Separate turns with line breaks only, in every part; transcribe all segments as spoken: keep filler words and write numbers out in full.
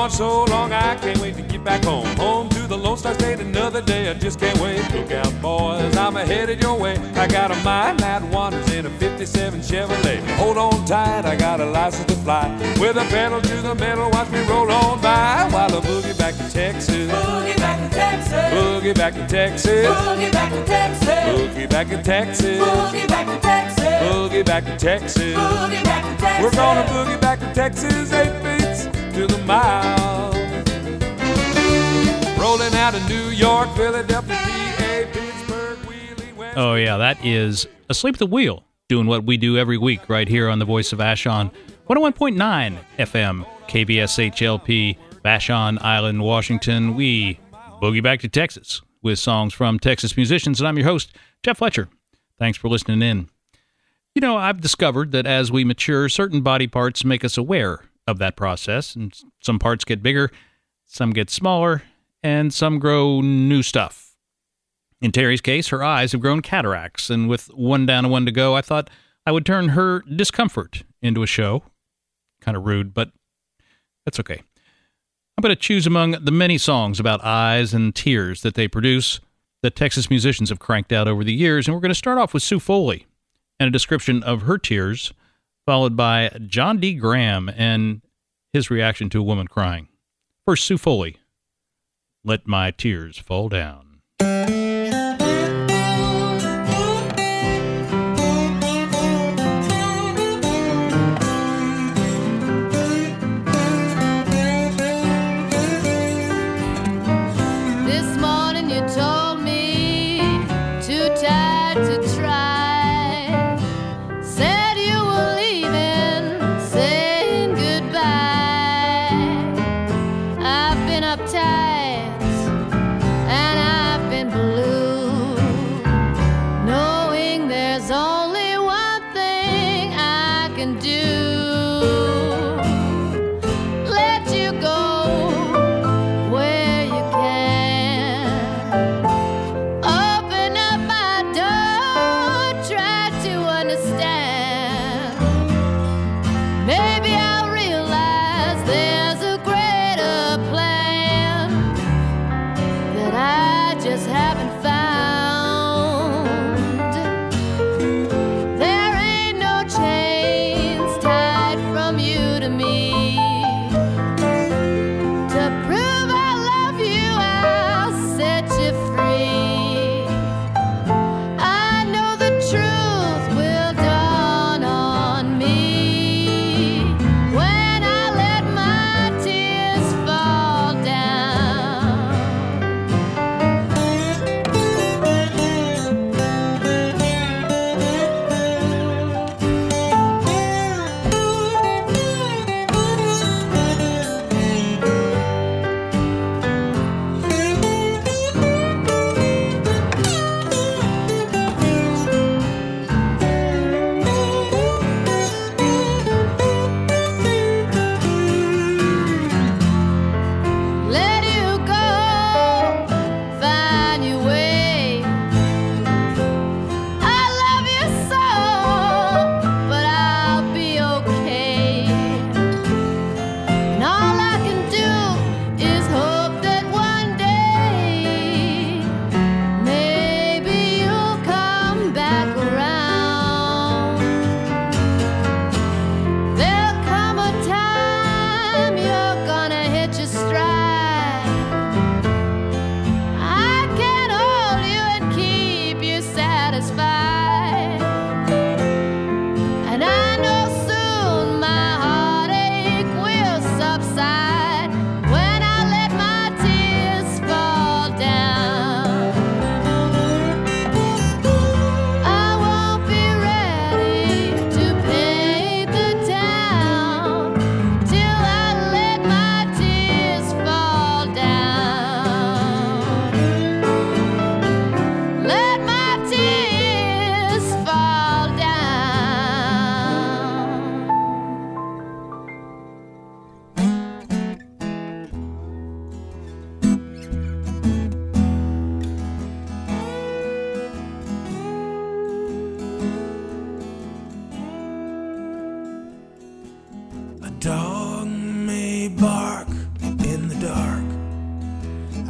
gone so long, I can't wait to get back home. Home to the Lone Star State, another day, I just can't wait. Look out, boys, I'm headed your way. I got a mind that wanders in a fifty-seven Chevrolet. Hold on tight, I got a license to fly. With a pedal to the metal, watch me roll on by. While I boogie back to Texas.
Boogie back to Texas.
Boogie back to Texas.
Boogie back to Texas.
Boogie back to Texas.
Boogie back to Texas.
Boogie back to Texas.
Boogie back to Texas.
We're gonna boogie back to Texas, eight beats to the mile. Rolling out of New York, Philadelphia, P A, Pittsburgh, Wheeling, West.
Oh, yeah, that is Asleep at the Wheel, doing what we do every week right here on the Voice of Vashon, one oh one point nine F M, K B S H L P, Vashon Island, Washington. We boogie back to Texas with songs from Texas musicians, and I'm your host, Jeff Fletcher. Thanks for listening in. You know, I've discovered that as we mature, certain body parts make us aware of that process, and some parts get bigger, some get smaller, and some grow new stuff. In Terry's case, her eyes have grown cataracts, and with one down and one to go, I thought I would turn her discomfort into a show. Kind of rude, but that's okay. I'm going to choose among the many songs about eyes and tears that they produce that Texas musicians have cranked out over the years, and we're going to start off with Sue Foley and a description of her tears, followed by John D. Graham and his reaction to a woman crying. First, Sue Foley, Let My Tears Fall Down.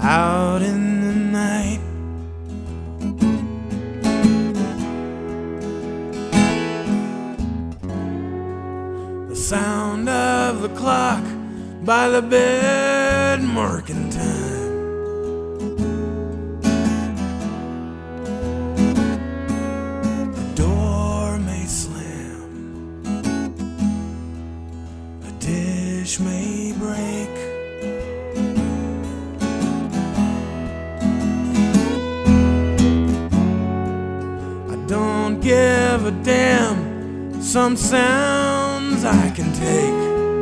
out in the night. The sound of the clock by the bed marking time. The door may slam, a dish may break. I don't give a damn, some sounds I can take.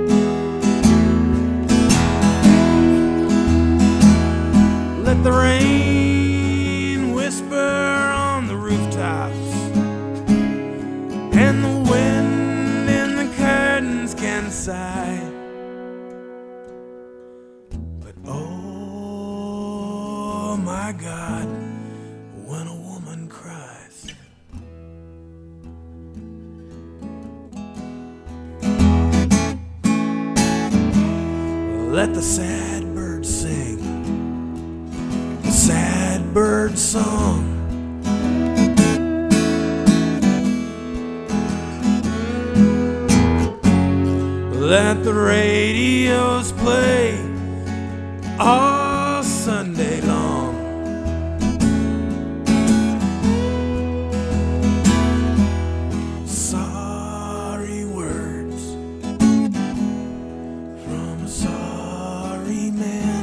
Let the rain whisper on the rooftops, and the wind in the curtains can sigh. But oh my God, when a woman cries. Let the sad birds sing a sad bird song. Let the radios play all Sunday long. Sorry words from a sorry man.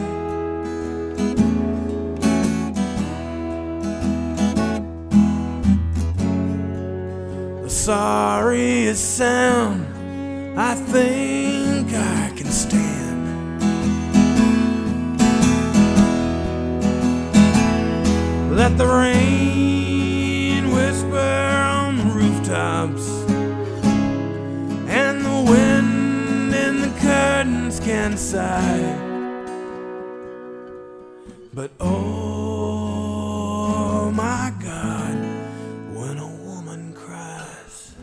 The sorriest sound I think I can stand. Let the rain whisper on the rooftops, and the wind in the curtains can sigh. But oh my God, when a woman cries.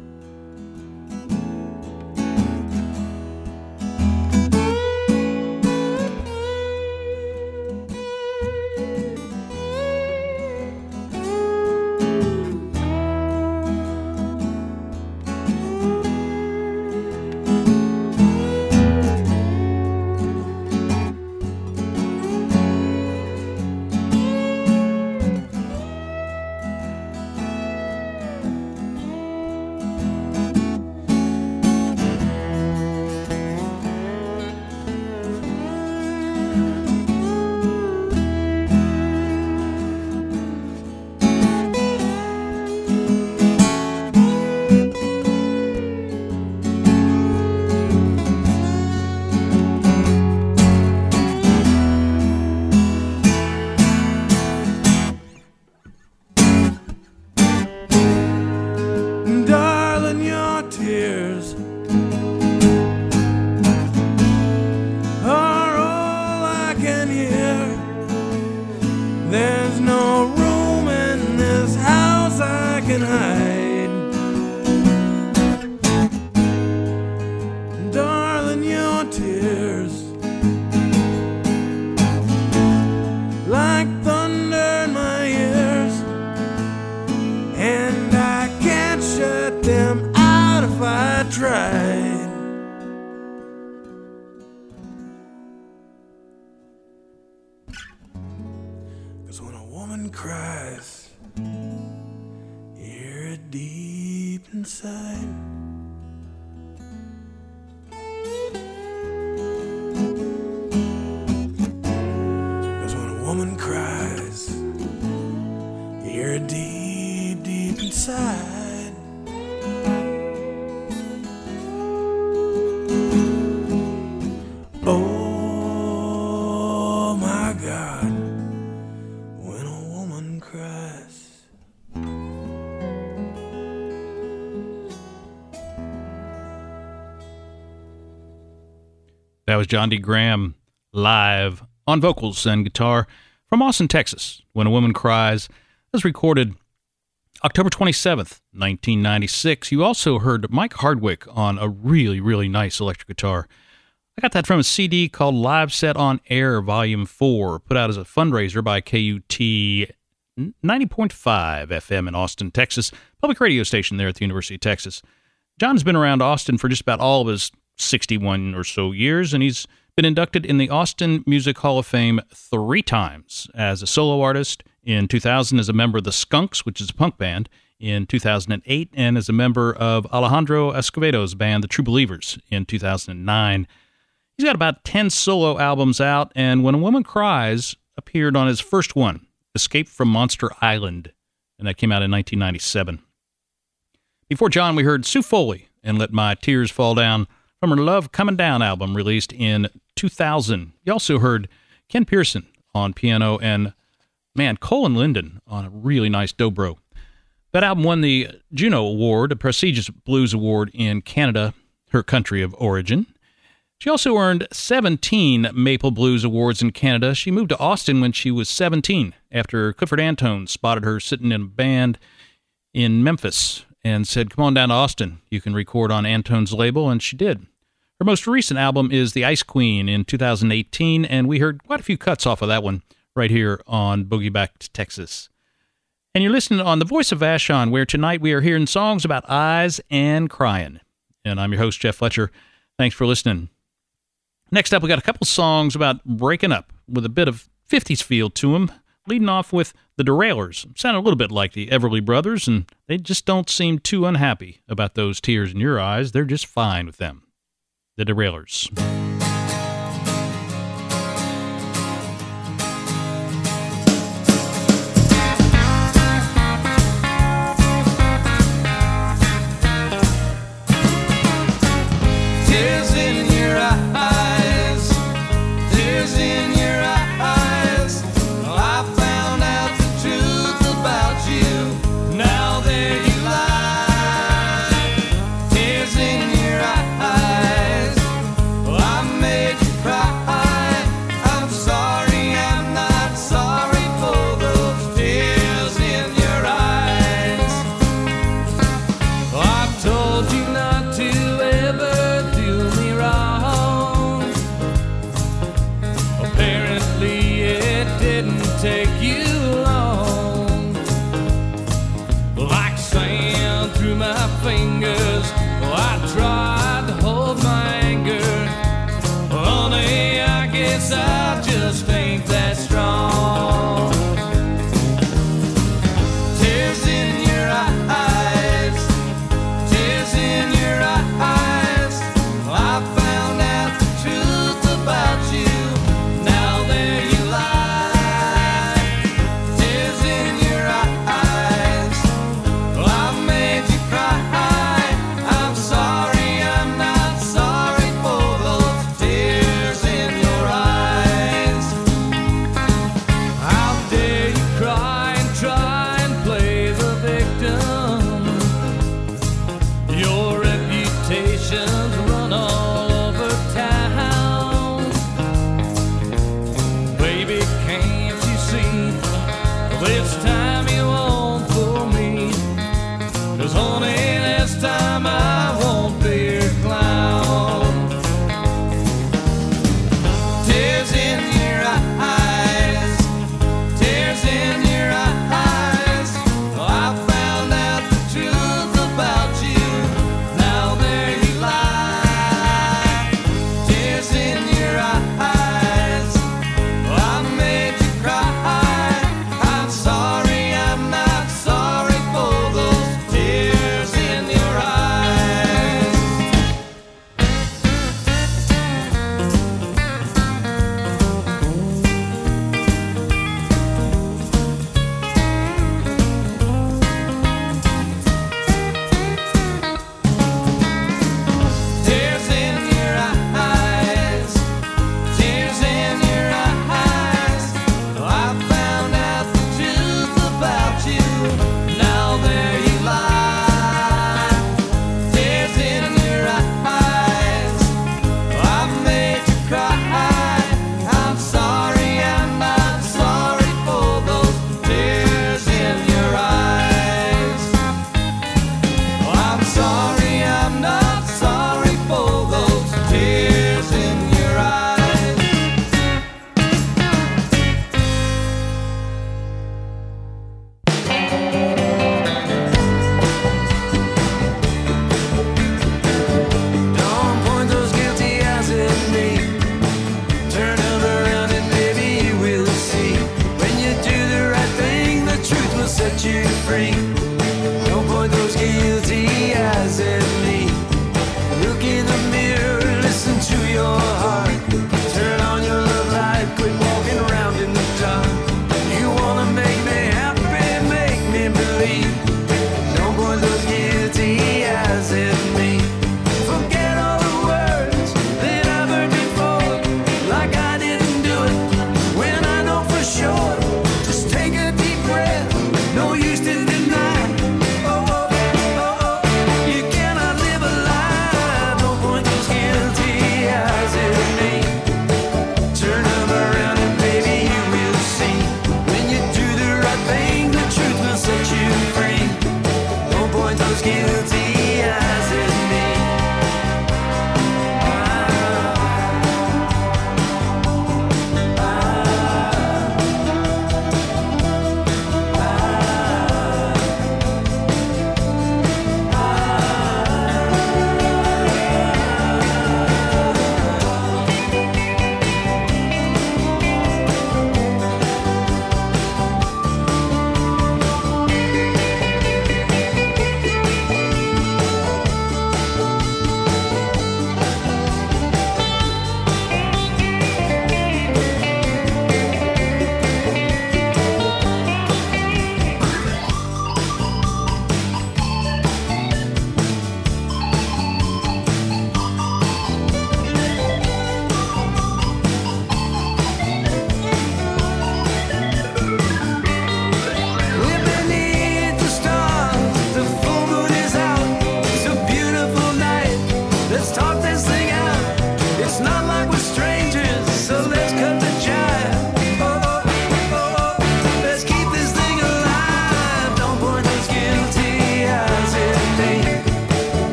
Darling, your tears are all I can hear. There's no room in this house I can hide. Darling, your tears like thunder in my ears, and I can't shut them out if I tried. 'Cause when a woman cries, you hear it deep inside. Cause when a woman cries, you hear it deep, deep inside. Oh my God, when a woman cries.
That was John D. Graham live on vocals and guitar from Austin, Texas. When a Woman Cries was recorded October twenty-seventh, nineteen ninety-six. You also heard Mike Hardwick on a really, really nice electric guitar. I got that from a C D called Live Set on Air, Volume four, put out as a fundraiser by K U T ninety point five F M in Austin, Texas, public radio station there at the University of Texas. John's been around Austin for just about all of his sixty-one or so years, and he's been inducted in the Austin Music Hall of Fame three times as a solo artist, in two thousand as a member of the Skunks, which is a punk band, in two thousand eight, and as a member of Alejandro Escovedo's band, The True Believers, in two thousand nine. He's got about ten solo albums out, and When a Woman Cries appeared on his first one, Escape from Monster Island, and that came out in nineteen ninety-seven. Before John, we heard Sue Foley and Let My Tears Fall Down from her Love Comin' Down album released in two thousand. You also heard Ken Pearson on piano and, man, Colin Linden on a really nice dobro. That album won the Juno Award, a prestigious blues award in Canada, her country of origin. She also earned seventeen Maple Blues Awards in Canada. She moved to Austin when she was seventeen, after Clifford Antone spotted her sitting in a band in Memphis and said, "Come on down to Austin. You can record on Antone's label," and she did. Her most recent album is The Ice Queen in two thousand eighteen, and we heard quite a few cuts off of that one right here on Boogie Back to Texas. And you're listening on The Voice of Vashon, where tonight we are hearing songs about eyes and crying. And I'm your host, Jeff Fletcher. Thanks for listening. Next up, we got a couple songs about breaking up with a bit of fifties feel to them, leading off with The Derailers. Sound a little bit like the Everly Brothers, and they just don't seem too unhappy about those tears in your eyes. They're just fine with them. The Derailers.
Tears in your eyes, tears in your eyes. I found out the truth about you. Now there you lie. Tears in your eyes. I made you cry. I'm sorry, I'm not sorry for those tears in your eyes. I've told you not to ever do me wrong. Apparently it didn't take you long. Like sand through my fingers, I tried to hold my anger. Honey, I guess I just ain't that strong. Tears in your eyes, tears in your eyes. I found out the truth about you. Now there you lie.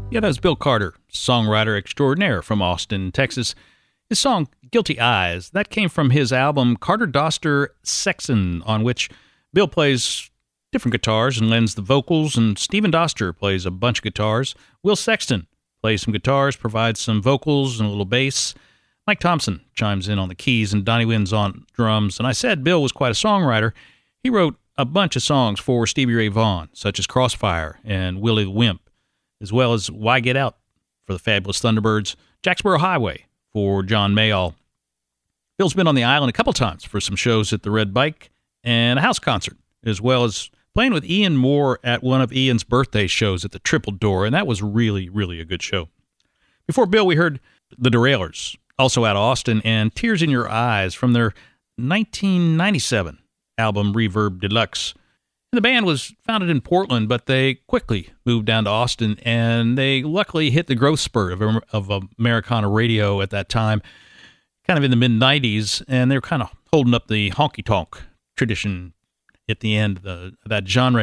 Yeah, that was Bill Carter, songwriter extraordinaire from Austin, Texas. His song, Guilty Eyes, that came from his album Carter Doster Sexton, on which Bill plays different guitars and lends the vocals, and Stephen Doster plays a bunch of guitars. Will Sexton plays some guitars, provides some vocals and a little bass. Mike Thompson chimes in on the keys, and Donnie Wynn's on drums. And I said Bill was quite a songwriter. He wrote a bunch of songs for Stevie Ray Vaughan, such as Crossfire and Willie the Wimp, as well as Why Get Out for the Fabulous Thunderbirds, Jacksboro Highway for John Mayall. Bill's been on the island a couple times for some shows at the Red Bike and a house concert, as well as playing with Ian Moore at one of Ian's birthday shows at the Triple Door, and that was really, really a good show. Before Bill, we heard The Derailers, also out of Austin, and Tears in Your Eyes from their nineteen ninety-seven album Reverb Deluxe. The band was founded in Portland, but they quickly moved down to Austin, and they luckily hit the growth spurt of, of Americana radio at that time, kind of in the mid-nineties, and they were kind of holding up the honky-tonk tradition at the end of, the, of that genre.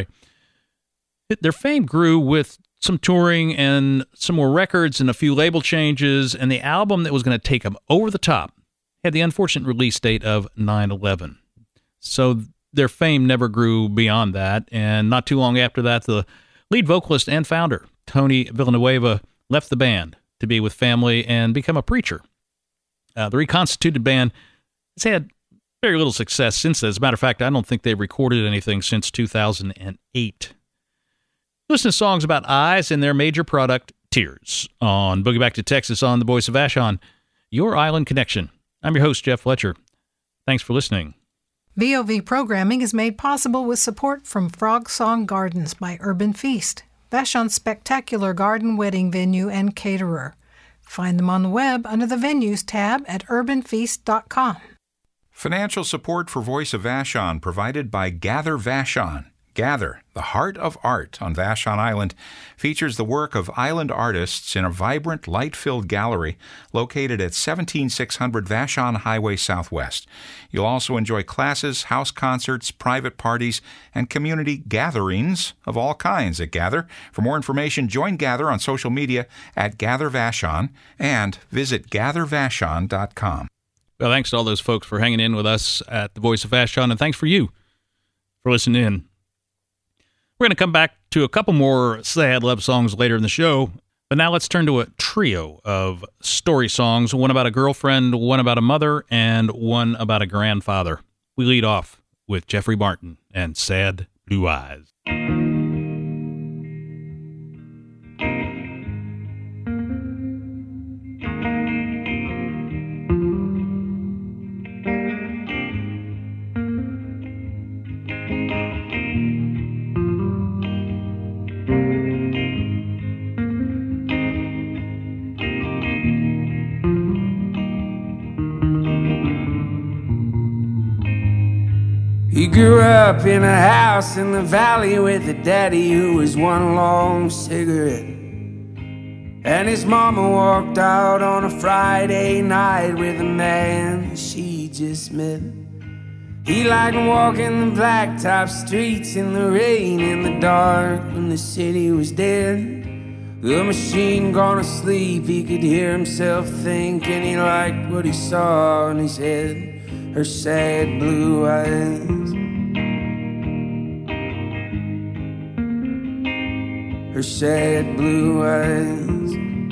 It, their fame grew with some touring and some more records and a few label changes, and the album that was going to take them over the top had the unfortunate release date of nine eleven. So their fame never grew beyond that, and not too long after that, the lead vocalist and founder, Tony Villanueva, left the band to be with family and become a preacher. Uh, the reconstituted band has had very little success since then. As a matter of fact, I don't think they've recorded anything since two thousand eight. Listen to songs about eyes and their major product, Tears, on Boogie Back to Texas on the Voice of Vashon, your island connection. I'm your host, Jeff Fletcher. Thanks for listening.
V O V programming is made possible with support from Frog Song Gardens by Urban Feast, Vashon's spectacular garden wedding venue and caterer. Find them on the web under the Venues tab at urban feast dot com.
Financial support for Voice of Vashon provided by Gather Vashon. Gather, the heart of art on Vashon Island, features the work of island artists in a vibrant, light-filled gallery located at seventeen six hundred Vashon Highway Southwest. You'll also enjoy classes, house concerts, private parties, and community gatherings of all kinds at Gather. For more information, join Gather on social media at Gather Vashon and visit gather vashon dot com.
Well, thanks to all those folks for hanging in with us at the Voice of Vashon, and thanks for you for listening in. We're going to come back to a couple more sad love songs later in the show, but now let's turn to a trio of story songs, one about a girlfriend, one about a mother, and one about a grandfather. We lead off with Jeffrey Martin and Sad Blue Eyes.
He grew up in a house in the valley with a daddy who was one long cigarette. And his mama walked out on a Friday night with a man she just met. He liked walking the blacktop streets in the rain, in the dark, when the city was dead. The machine gone to sleep, he could hear himself think, and he liked what he saw in his head. Her sad blue eyes, her sad blue eyes.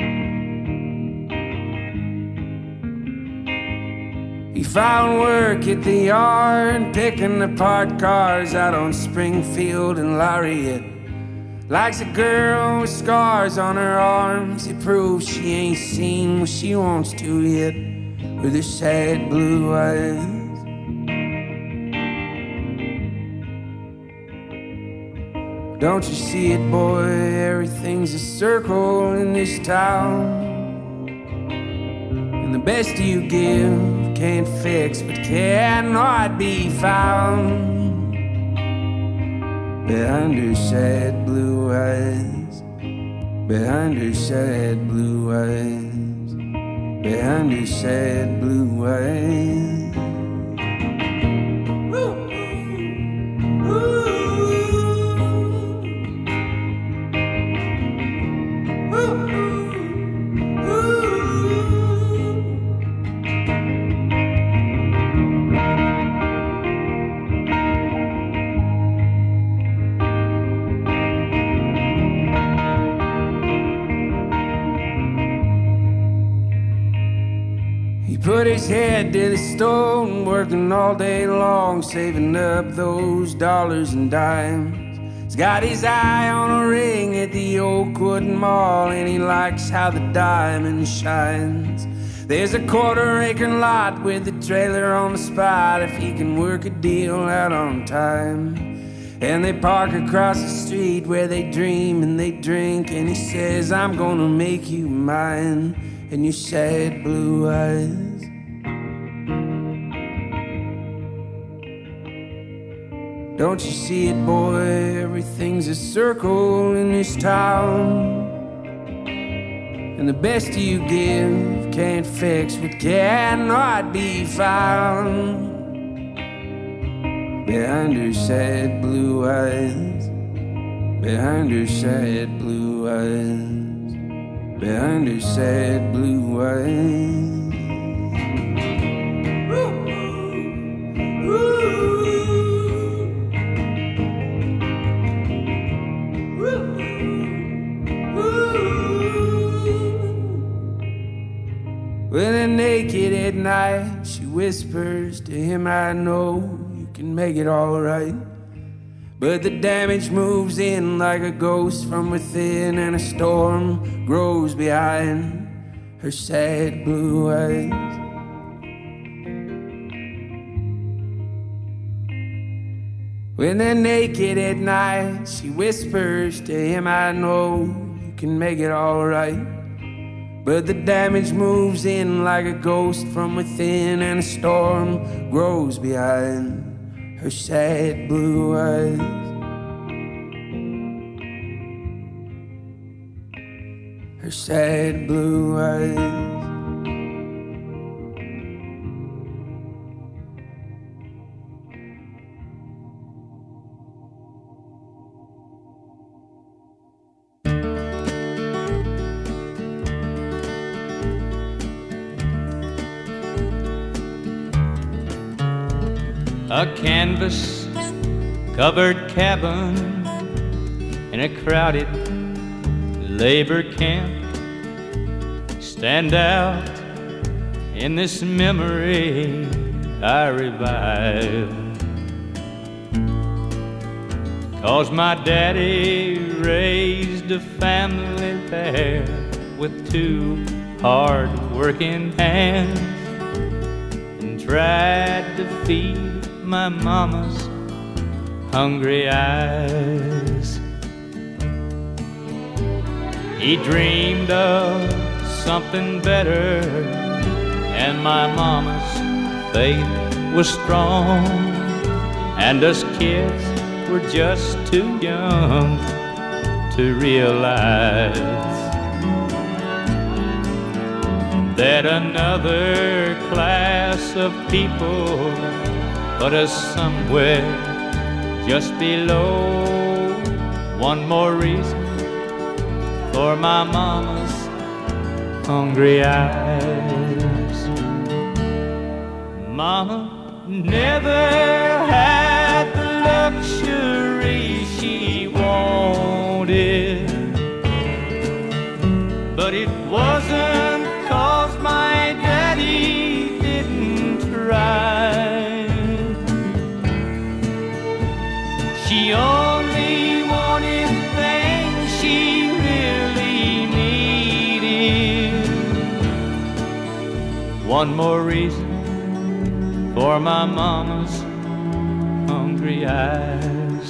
He found work at the yard, picking apart cars out on Springfield and Lariat. Likes a girl with scars on her arms, it proves she ain't seen what she wants to yet. With her sad blue eyes. Don't you see it, boy? Everything's a circle in this town. And the best you give can't fix, but cannot be found. Behind her sad blue eyes, behind her sad blue eyes, behind her sad blue eyes. Ooh. Ooh. put his head to the stone, working all day long, saving up those dollars and dimes. He's got his eye on a ring at the Oakwood Mall, and he likes how the diamond shines. There's a quarter acre lot with a trailer on the spot if he can work a deal out on time. And they park across the street where they dream and they drink, and he says, I'm gonna make you mine. And you sad blue eyes. Don't you see it, boy? Everything's a circle in this town. And the best you give can't fix what cannot be found. Behind her sad blue eyes, behind her sad blue eyes, behind her sad blue eyes. When they're naked at night, she whispers to him, I know you can make it all right. But the damage moves in like a ghost from within, and a storm grows behind her sad blue eyes. When they're naked at night, she whispers to him, I know you can make it all right. But the damage moves in like a ghost from within, and a storm grows behind her sad blue eyes. Her sad blue eyes.
A canvas-covered cabin in a crowded labor camp stand out in this memory I revive. 'Cause my daddy raised a family there with two hard-working hands and tried to feed my mama's hungry eyes. He dreamed of something better, and my mama's faith was strong, and us kids were just too young to realize that another class of people put us somewhere just below. One more reason for my mama's hungry eyes. Mama never had the luxury she wanted, but it wasn't 'cause my daddy didn't try. She only wanted things she really needed. One more reason for my mama's hungry eyes.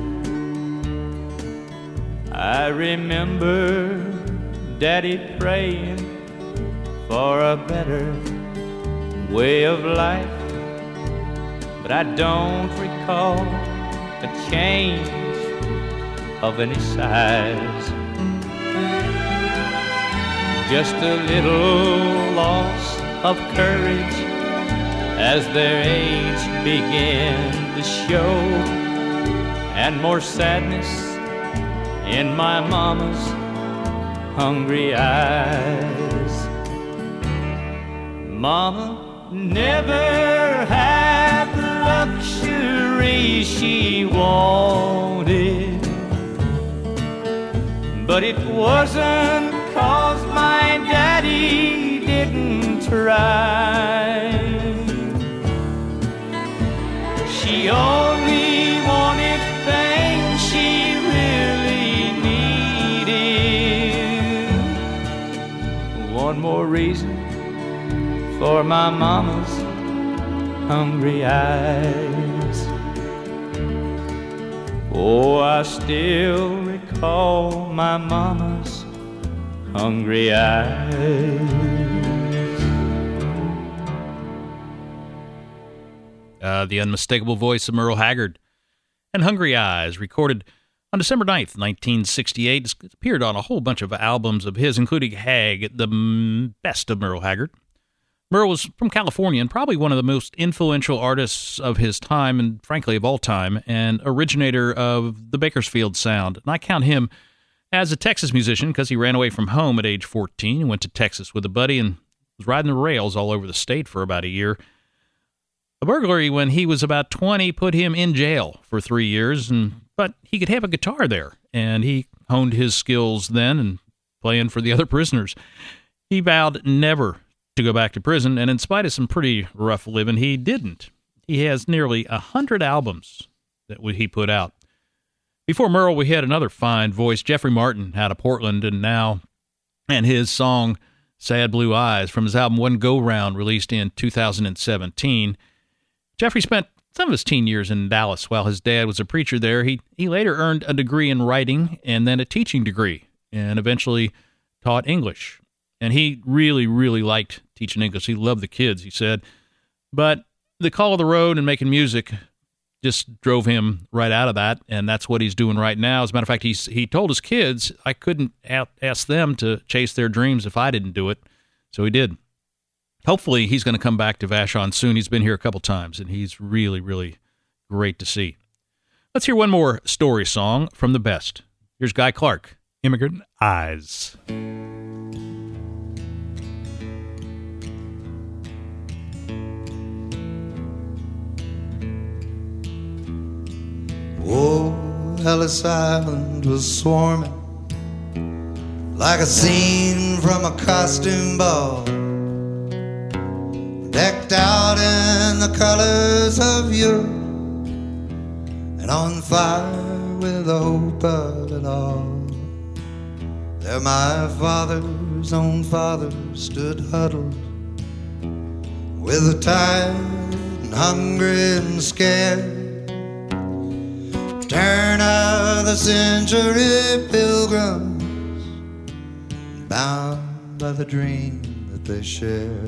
I remember Daddy praying for a better way of life, but I don't recall a change of any size. Just a little loss of courage as their age began to show, and more sadness in my mama's hungry eyes. Mama never had the luxury she wanted, but it wasn't 'cause my daddy didn't right. She only wanted things she really needed. One more reason for my mama's hungry eyes. Oh, I still recall my mama's hungry eyes.
Uh, the unmistakable voice of Merle Haggard and Hungry Eyes, recorded on December ninth, nineteen sixty-eight. It's appeared on a whole bunch of albums of his, including Hag, the m- best of Merle Haggard. Merle was from California and probably one of the most influential artists of his time and, frankly, of all time, and originator of the Bakersfield sound. And I count him as a Texas musician because he ran away from home at age fourteen and went to Texas with a buddy and was riding the rails all over the state for about a year. A burglary when he was about twenty put him in jail for three years, and but he could have a guitar there, and he honed his skills then and playing for the other prisoners. He vowed never to go back to prison, and in spite of some pretty rough living, he didn't. He has nearly a hundred albums that he put out. Before Merle, we had another fine voice, Jeffrey Martin, out of Portland, and now, and his song Sad Blue Eyes from his album One Go Round, released in two thousand seventeen. Jeffrey spent some of his teen years in Dallas while his dad was a preacher there. He he later earned a degree in writing and then a teaching degree, and eventually taught English. And he really, really liked teaching English. He loved the kids, he said. But the call of the road and making music just drove him right out of that, and that's what he's doing right now. As a matter of fact, he's, he told his kids, I couldn't ask them to chase their dreams if I didn't do it, so he did. Hopefully, he's going to come back to Vashon soon. He's been here a couple times, and he's really, really great to see. Let's hear one more story song from the best. Here's Guy Clark, Immigrant Eyes.
Oh, Ellis Island was swarming like a scene from a costume ball, decked out in the colors of Europe and on fire with the hope of it all. There my father's own father stood huddled with the tired and hungry and scared. Turn of the century pilgrims, bound by the dream that they shared.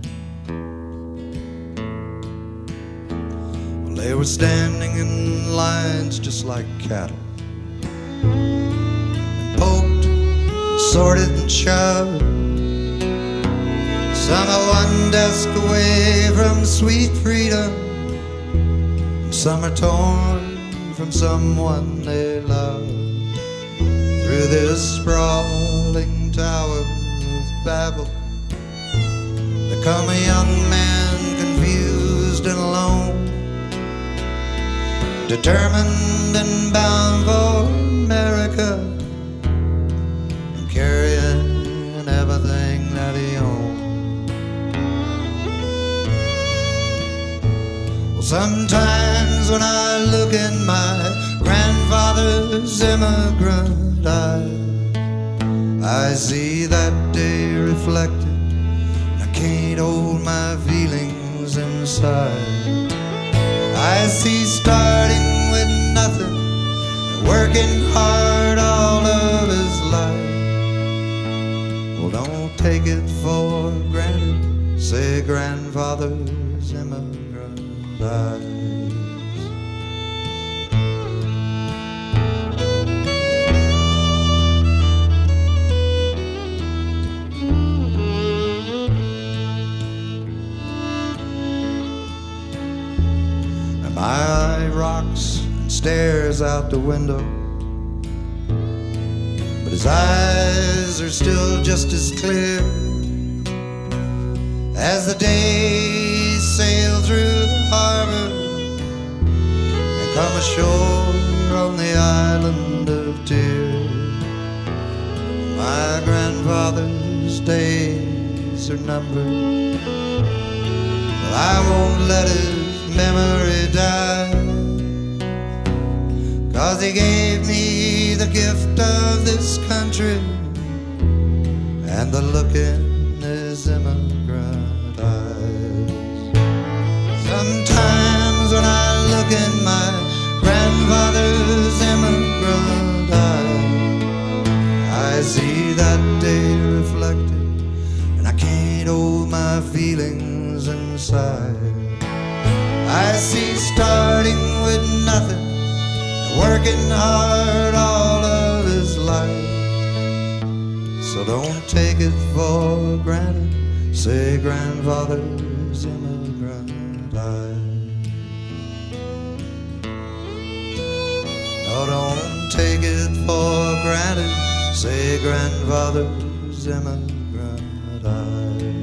Well, they were standing in lines just like cattle, and poked, and sorted and shoved. Some are one desk away from sweet freedom, and some are torn from someone they love. Through this sprawling tower of Babel there come a young man confused and alone, determined and bound for America, and carrying everything that he owned. Well, sometimes when I look in my grandfather's immigrant eyes, I see that day reflected, and I can't hold my feelings inside. I see starting with nothing and working hard all of his life. Well, don't take it for granted, say grandfather's immigrant eyes. My eye rocks and stares out the window, but his eyes are still just as clear as the days sail through the harbor and come ashore on the island of tears. My grandfather's days days are numbered, but I won't let his memory die, 'cause he gave me the gift of this country and the look in his immigrant eyes. Sometimes when I look in my grandfather's immigrant eyes, I see that day reflected, and I can't hold my feelings inside. I see starting with nothing, working hard all of his life. So don't take it for granted, say grandfather's immigrant eyes. No, don't take it for granted, say grandfather's immigrant eyes.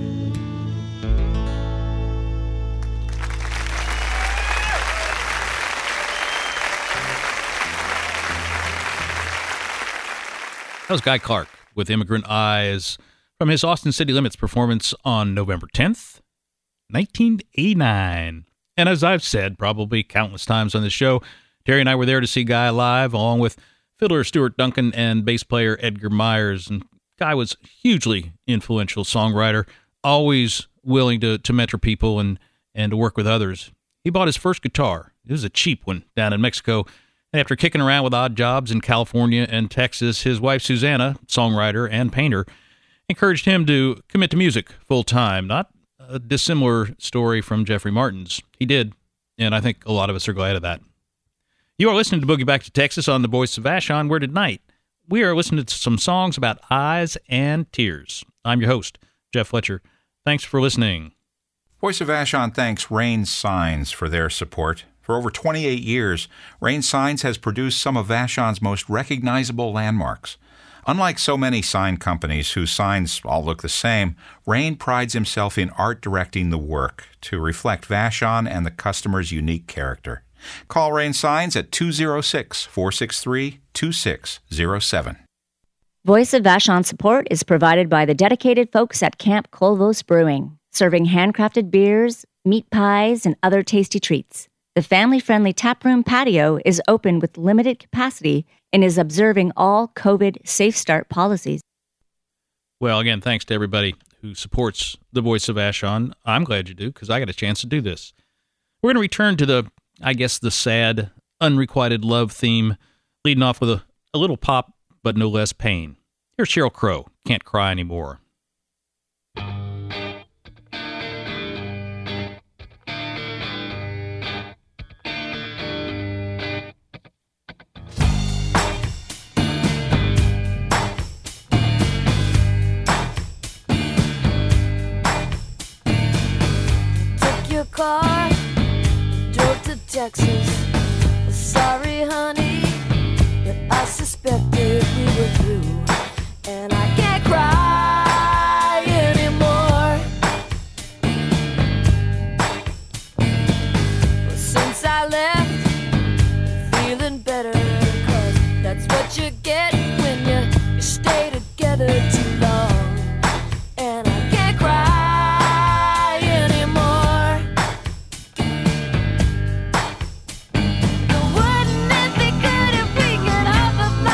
That was Guy Clark with Immigrant Eyes from his Austin City Limits performance on November tenth, nineteen eighty-nine. And as I've said probably countless times on this show, Terry and I were there to see Guy live, along with fiddler Stuart Duncan and bass player Edgar Myers. And Guy was a hugely influential songwriter, always willing to, to mentor people and, and to work with others. He bought his first guitar. It was a cheap one down in Mexico. After kicking around with odd jobs in California and Texas, his wife Susanna, songwriter and painter, encouraged him to commit to music full-time. Not a dissimilar story from Jeffrey Martin's. He did, and I think a lot of us are glad of that. You are listening to Boogie Back to Texas on the Voice of Vashon, where tonight we are listening to some songs about eyes and tears. I'm your host, Jeff Fletcher. Thanks for listening.
Voice of Vashon thanks Rain Signs for their support. For over twenty-eight years, Rain Signs has produced some of Vashon's most recognizable landmarks. Unlike so many sign companies whose signs all look the same, Rain prides himself in art directing the work to reflect Vashon and the customer's unique character. Call Rain Signs at two oh six, four six three, two six oh seven.
Voice of Vashon support is provided by the dedicated folks at Camp Colvos Brewing, serving handcrafted beers, meat pies, and other tasty treats. The family-friendly taproom patio is open with limited capacity and is observing all COVID Safe Start policies.
Well, again, thanks to everybody who supports the Voice of Vashon. I'm glad you do, because I got a chance to do this. We're going to return to the, I guess, the sad, unrequited love theme, leading off with a, a little pop, but no less pain. Here's Sheryl Crow, Can't Cry Anymore.
Car, drove to Texas. Sorry, honey, but I suspected we were through, and I can't cry anymore. Well, since I left, feeling better, 'cause that's what you get when you, you stay together too long, and I can't cry. Wouldn't it be good if we could have a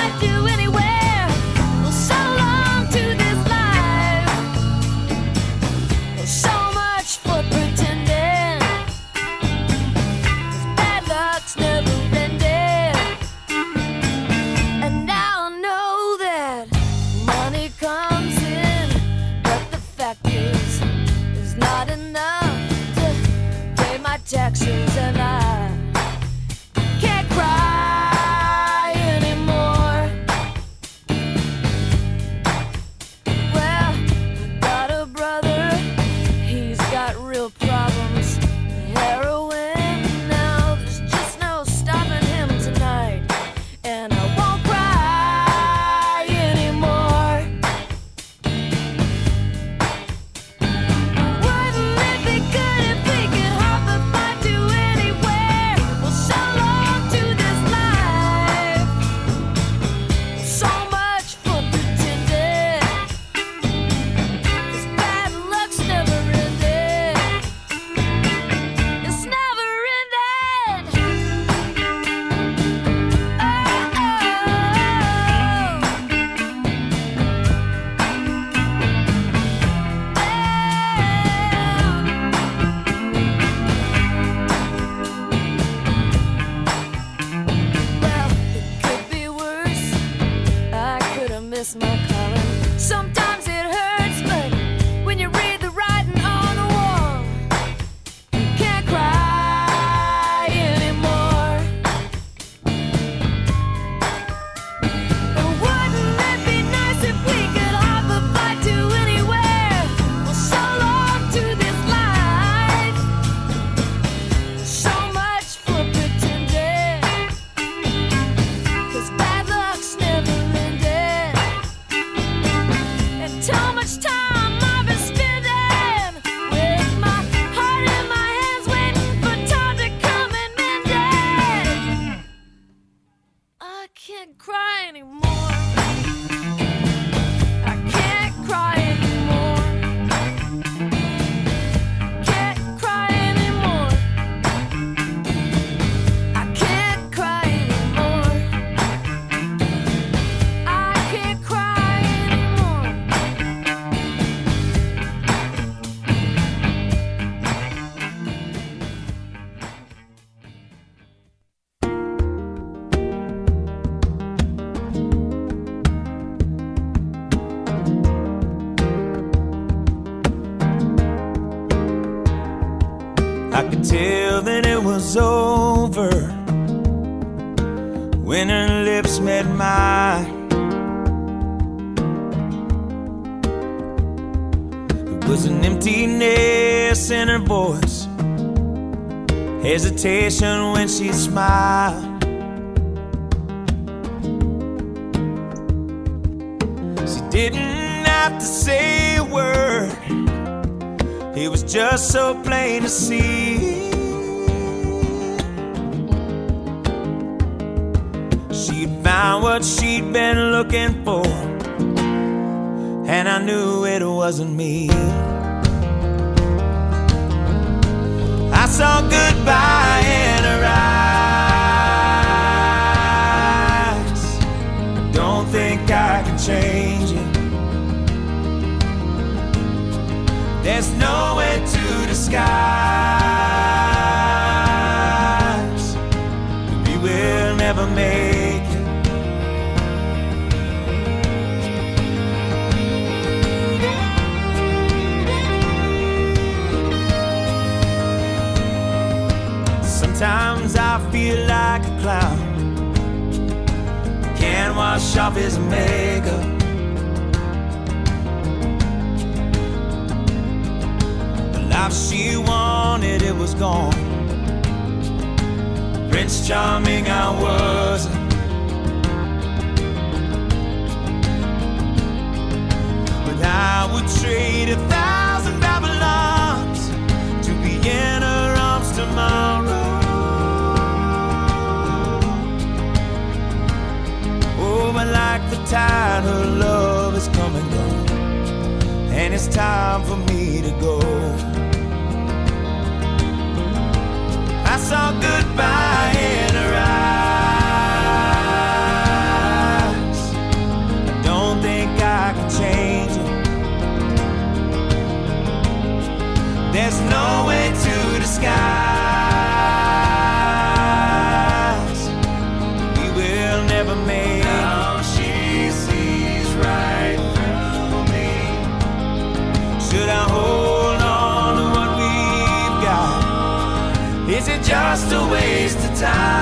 this my calling. Sometimes it hurts, but when you read the writing on the wall, you can't cry anymore. But wouldn't it be nice if we could hop a flight to anywhere? Well, so long to this life. So much for pretending, 'cause bad luck's never ending. And too much time I've been spending with my heart in my hands, waiting for time to come and mend it. I can't cry anymore. I can't cry anymore. Can't cry anymore. I can't cry anymore. I can't cry anymore.
I could tell that it was over when her lips met mine. There was an emptiness in her voice, hesitation when she smiled. She didn't have to say a word, it was just so plain to see. She'd found what she'd been looking for, and I knew it wasn't me. I saw goodbye in her eyes. I don't think I can change it. There's no way to disguise. We will never make it. Sometimes I feel like a clown, can't wash off his makeup. Life she wanted, it was gone. Prince Charming I wasn't. But I would trade a thousand Babylons to be in her arms tomorrow. Oh, but like the tide, her love is come and gone, and it's time for me to go. I saw goodbye in her eyes. I don't think I can change it. There's no way to disguise. We will never make it. Now she sees right through me. Should I hold on to what we've got? Is it just a waste of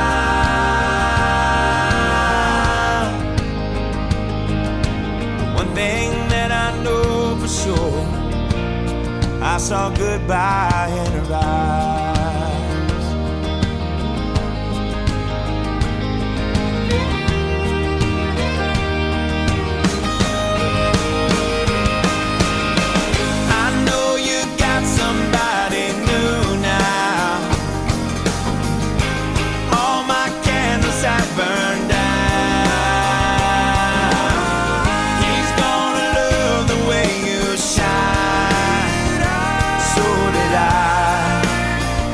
time? One thing that I know for sure, I saw goodbye in her eyes. I know you got somebody new now. All my candles have burned down. He's gonna love the way you shine. So did I.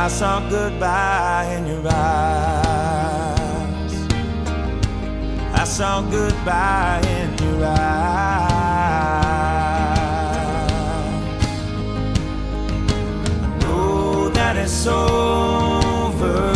I saw goodbye in your eyes. I saw goodbye in your eyes. I know that it's over.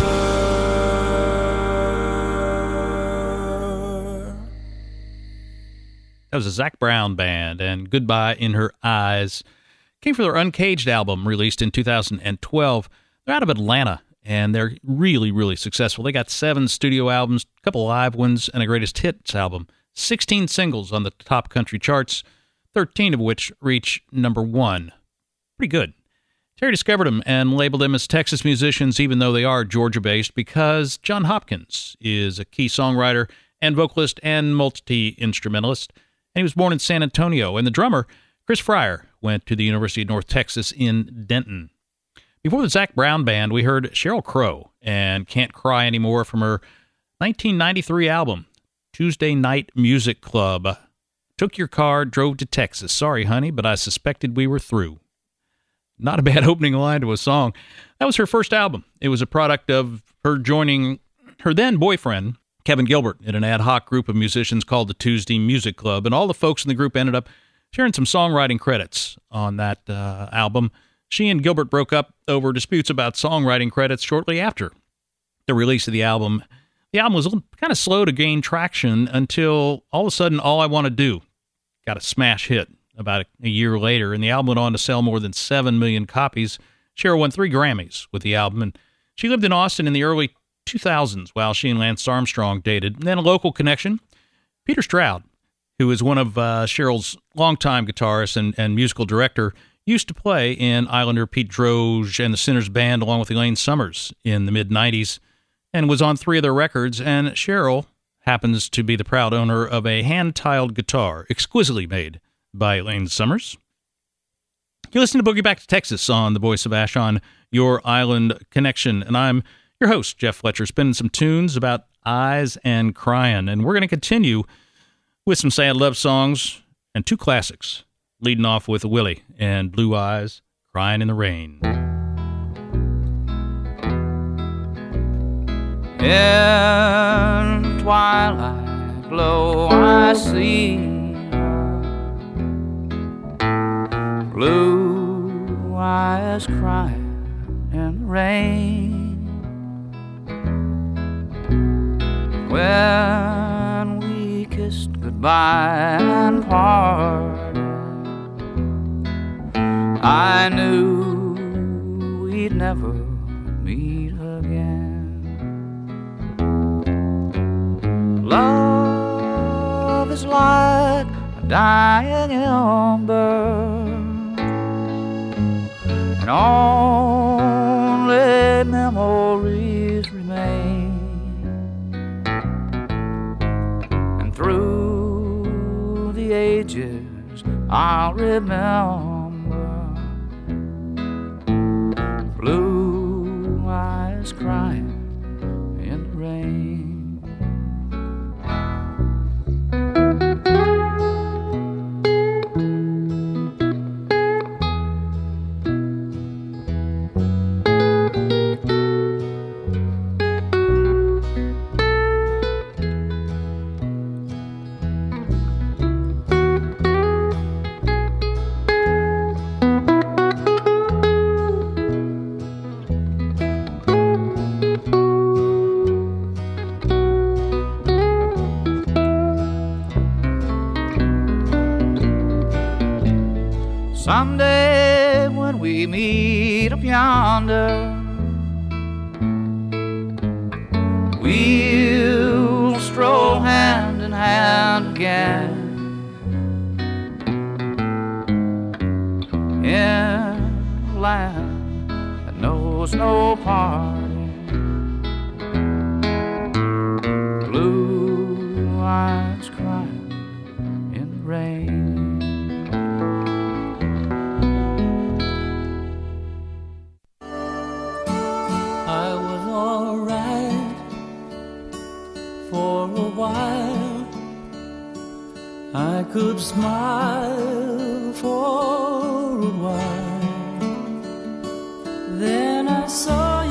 That was a Zac Brown Band, and Goodbye in Her Eyes came from their Uncaged album released in two thousand twelve. They're out of Atlanta, and they're really, really successful. They got seven studio albums, a couple live ones, and a greatest hits album. sixteen singles on the top country charts, thirteen of which reach number one. Pretty good. Terry discovered them and labeled them as Texas musicians, even though they are Georgia-based, because John Hopkins is a key songwriter and vocalist and multi-instrumentalist. And he was born in San Antonio. And the drummer, Chris Fryer, went to the University of North Texas in Denton. Before the Zac Brown Band, we heard Sheryl Crow and Can't Cry Anymore from her nineteen ninety-three album, Tuesday Night Music Club. Took your car, drove to Texas. Sorry, honey, but I suspected we were through. Not a bad opening line to a song. That was her first album. It was a product of her joining her then boyfriend, Kevin Gilbert, in an ad hoc group of musicians called the Tuesday Music Club, and all the folks in the group ended up sharing some songwriting credits on that uh, album. She and Gilbert broke up over disputes about songwriting credits shortly after the release of the album. The album was kind of slow to gain traction until all of a sudden, All I Want to Do got a smash hit about a, a year later, and the album went on to sell more than seven million copies. Sheryl won three Grammys with the album, and she lived in Austin in the early two thousands while she and Lance Armstrong dated. And then a local connection, Peter Stroud, who is one of uh, Sheryl's longtime guitarists and, and musical director, used to play in Islander Pete Droge and the Sinners Band along with Elaine Summers in the mid nineties and was on three of their records. And Sheryl happens to be the proud owner of a hand-tiled guitar exquisitely made by Elaine Summers. You're listening to Boogie Back to Texas on the Voice of Vashon, your island connection. And I'm your host, Jeff Fletcher, spinning some tunes about eyes and crying. And we're going to continue with some sad love songs and two classics, leading off with Willie and Blue Eyes, Crying in the Rain.
In twilight glow I see blue eyes crying in the rain. When we kissed goodbye and parted, I knew we'd never meet again. Love is like a dying ember, and only memories remain. And through the ages I'll remember blue eyes crying in the rain. Someday when we meet up yonder, we'll stroll hand in hand again in a land that knows no parting. Blue eyes crying in the rain.
I could smile for a while. Then I saw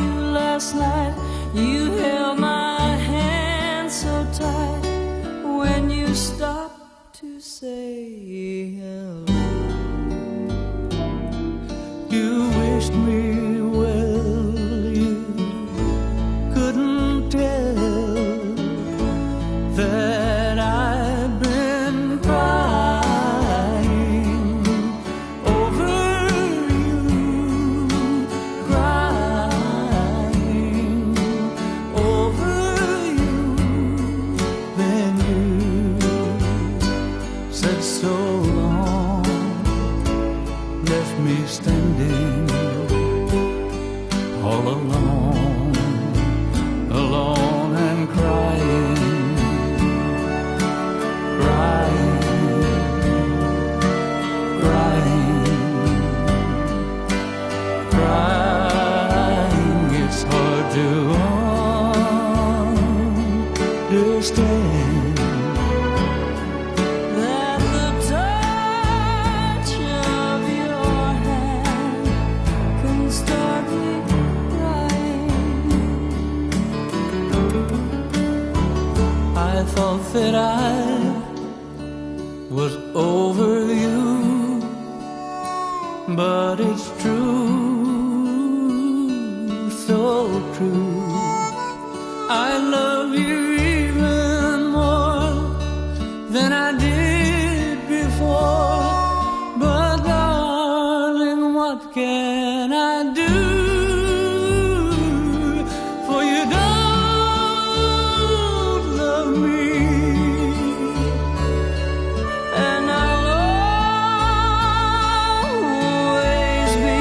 understand that the touch of your hand can start me crying. I thought that I was over you, but it's true, so true. I love you even more than I did before. But darling, what can I do? For you don't love me, and I'll always be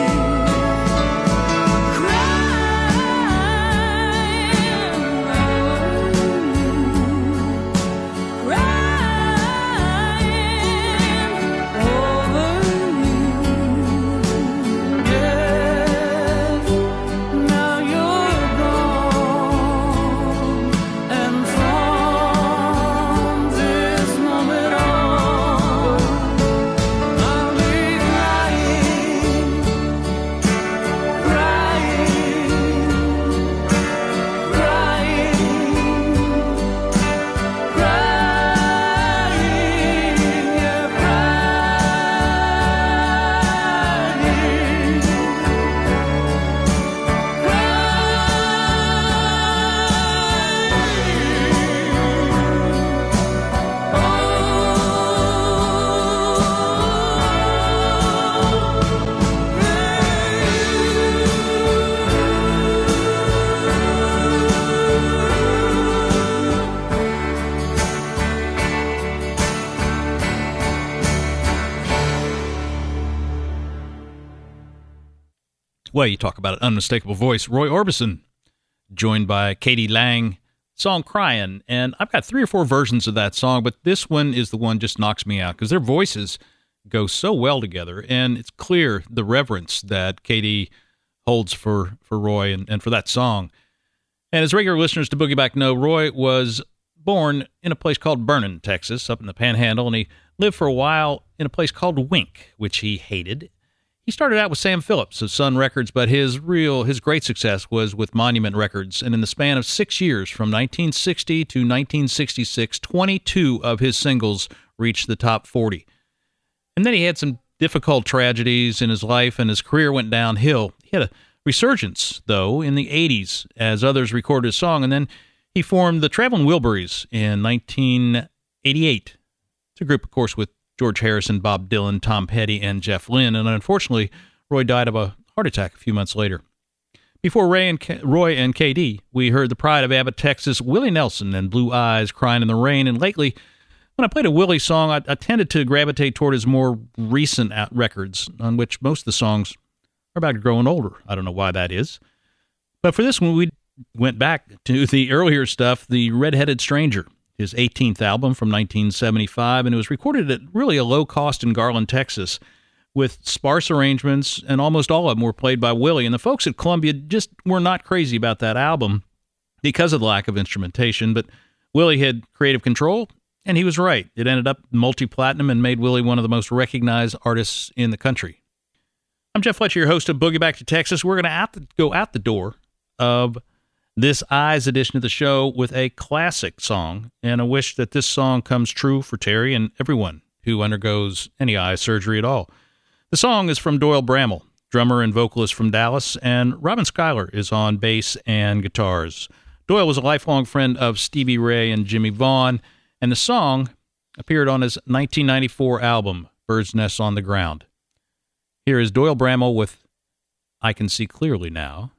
Well, you talk about an unmistakable voice. Roy Orbison, joined by Katie Lang, song Crying. And I've got three or four versions of that song, but this one is the one just knocks me out because their voices go so well together. And it's clear the reverence that Katie holds for, for Roy and, and for that song. And as regular listeners to Boogie Back know, Roy was born in a place called Vernon, Texas, up in the Panhandle, and he lived for a while in a place called Wink, which he hated. He started out with Sam Phillips of Sun Records, but his real, his great success was with Monument Records. And in the span of six years, from nineteen sixty to nineteen sixty-six, twenty-two of his singles reached the top forty. And then he had some difficult tragedies in his life, and his career went downhill. He had a resurgence, though, in the eighties as others recorded his song, and then he formed the Traveling Wilburys in nineteen eighty-eight. It's a group, of course, with George Harrison, Bob Dylan, Tom Petty, and Jeff Lynne, and unfortunately, Roy died of a heart attack a few months later. Before Ray and K- Roy and K D, we heard the pride of Abbott, Texas, Willie Nelson and Blue Eyes, Crying in the Rain, and lately, when I played a Willie song, I, I tended to gravitate toward his more recent out records, on which most of the songs are about growing older. I don't know why that is. But for this one, we went back to the earlier stuff, the Red-Headed Stranger, his eighteenth album from nineteen seventy-five, and it was recorded at really a low cost in Garland, Texas, with sparse arrangements, and almost all of them were played by Willie. And the folks at Columbia just were not crazy about that album because of the lack of instrumentation, but Willie had creative control, and he was right. It ended up multi-platinum and made Willie one of the most recognized artists in the country. I'm Jeff Fletcher, your host of Boogie Back to Texas. We're going to out the, go out the door of this Eyes edition of the show with a classic song, and I wish that this song comes true for Terry and everyone who undergoes any eye surgery at all. The song is from Doyle Bramall, drummer and vocalist from Dallas, and Robin Schuyler is on bass and guitars. Doyle was a lifelong friend of Stevie Ray and Jimmy Vaughn, and the song appeared on his nineteen ninety-four album, Bird's Nest on the Ground. Here is Doyle Bramall with I Can See Clearly Now.